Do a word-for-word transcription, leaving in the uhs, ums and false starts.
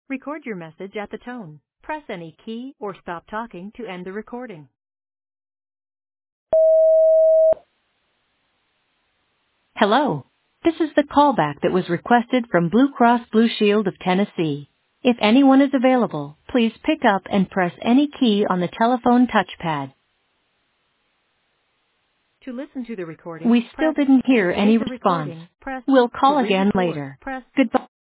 Record your message at the tone. Press any key or stop talking to end the recording. Hello. This is the callback that was requested from Blue Cross Blue Shield of Tennessee. If anyone is available, please pick up and press any key on the telephone touchpad. To listen to the recording, We still press didn't hear to any save the response. recording, press We'll to call again re-record, later. press Goodbye.